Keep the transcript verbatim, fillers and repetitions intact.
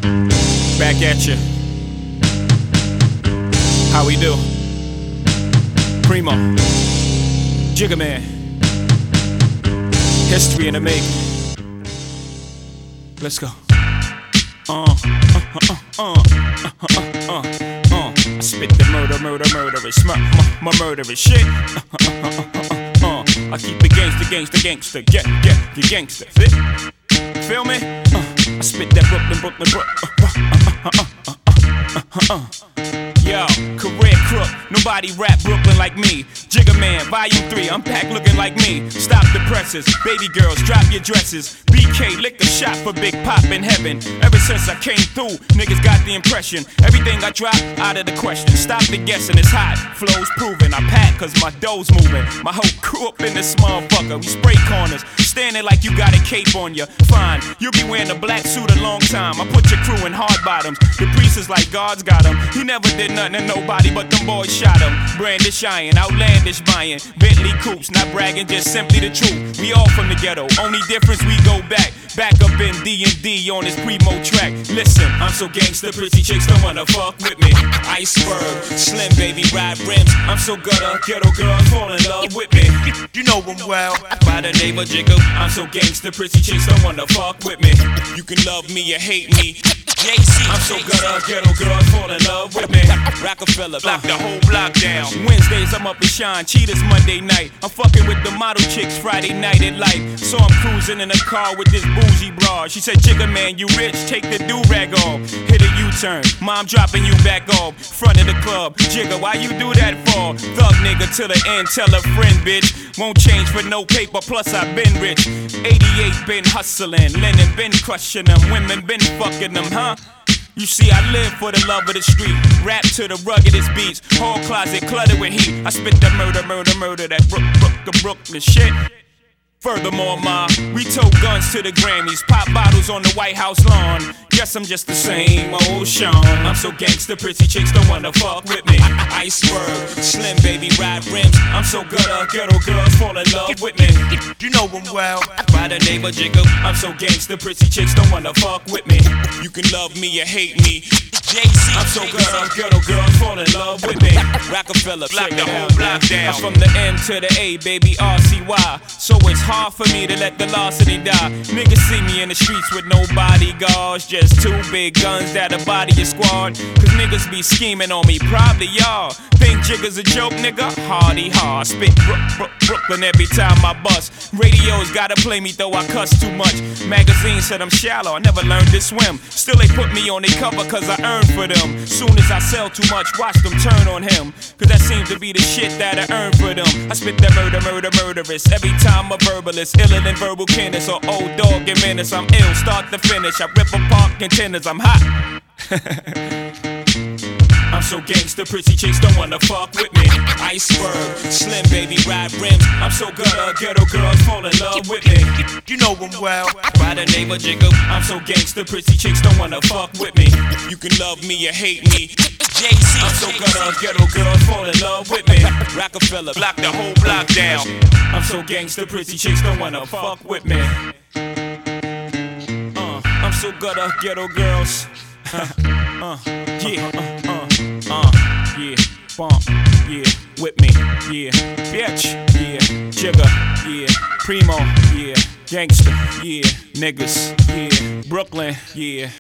Back at you. How we do? Primo, Jigga Man. History in the making. Let's go. Uh, uh, uh, uh, uh, uh, uh, uh. I spit the murder, murder, murderous, mur my murderous shit. Uh, uh, uh, uh, uh, uh. I keep the gangster, gangster, gangster, get, get, get gangster. Fit? Feel me? Uh, I spit that Brooklyn, Brooklyn, Brooklyn. Uh, uh, uh, uh, uh, uh, uh. Yo, career crook, nobody rap Brooklyn like me. Jigga Man, volume three, I'm packed looking like me. Stop the presses, baby girls, drop your dresses. B K, lick a shot for Big Pop in heaven. Ever since I came through, niggas got the impression everything I drop, out of the question. Stop the guessing, it's hot, flows proven. I pack cause my dough's moving. My whole crew up in this motherfucker. We spray corners, standing like you got a cape on you. Fine, you'll be wearing a black suit a long time. I put your crew in hard bottoms. The priest is like God's got him. He never did nothing to nobody but them boys shot him. Brandish iron, outlandish buying Bentley coupes, not bragging, just simply the truth. We all from the ghetto, only difference we go back. Back up in D and D on this Primo track. Listen, I'm so gangster, pretty chicks don't wanna fuck with me. Iceberg, slim baby, ride rims. I'm so gutter, ghetto girls fall in love with me. You know them well. By the name of Jigga, I'm so gangster, pretty chicks don't wanna fuck with me. You can love me or hate me. J C, I'm so gutter, ghetto girls fall in love with me. Rockefeller, block the whole block down. Wednesdays I'm up and shine, cheaters Monday night. I'm fucking with the model chicks Friday night at light. So I'm cruising in a car with this bougie broad. She said, Jigga Man, you rich, take the do-rag off. Hit a U-turn, mom dropping you back off. Front of the club, Jigga, why you do that for? Thug nigga to the end, tell a friend, bitch. Won't change for no paper, plus I been rich. eighty-eight been hustling, Lennon been crushing them. Women been fucking them, huh? You see, I live for the love of the street. Rap to the ruggedest beats. Whole closet cluttered with heat. I spit that murder, murder, murder, that Brook, Brook, the Brooklyn shit. Furthermore, ma, we tote guns to the Grammys, pop bottles on the White House lawn. Guess I'm just the same old Sean. I'm so gangster, pretty chicks don't wanna fuck with me. Iceberg, slim baby, ride rims. I'm so gutter, ghetto girls fall in love with me. You know them well. By the name of Jigga, I'm so gangster, pretty chicks don't wanna fuck with me. You can love me or hate me. J C, I'm so gutter, ghetto girls fall in love with me. Rockefeller, block the whole block down. I'm from the M to the A, baby, R C Y. So it's hard for me to let the larceny die. Niggas see me in the streets with no bodyguards, just two big guns that'll body a squad. Cause niggas be scheming on me, probably y'all. Think Jigga's a joke, nigga? Hardy hard. Spit Brook, Brook, Brooklyn every time I bust. Radios gotta play me though I cuss too much. Magazines said I'm shallow, I never learned to swim. Still they put me on their cover cause I earned for them. Soon as I sell too much, watch them turn on him. Cause that seems to be the shit that I earn for them. I spit that murder, murder, murderous. Every time a verbalist, iller than verbal Kenneth or old dog and menace. I'm ill, start to finish. I rip apart contenders, I'm hot. I'm so gangster, pretty chicks don't wanna fuck with me. Iceberg, slim baby, ride rims. I'm so gutter, ghetto girls fall in love with me. You know them well. By the name of Jigga, I'm so gangster, pretty chicks don't wanna fuck with me. You can love me or hate me. J C, I'm so gutter, ghetto girls fall in love with me. Rockefeller, block the whole block down. I'm so gangster, pretty chicks don't wanna fuck with me. Uh, I'm so gutter, ghetto girls. uh, yeah, uh, uh. Uh, yeah, bump, yeah, with me, yeah, bitch, yeah, Jigga, yeah, Primo, yeah, gangster, yeah, niggas, yeah, Brooklyn, yeah.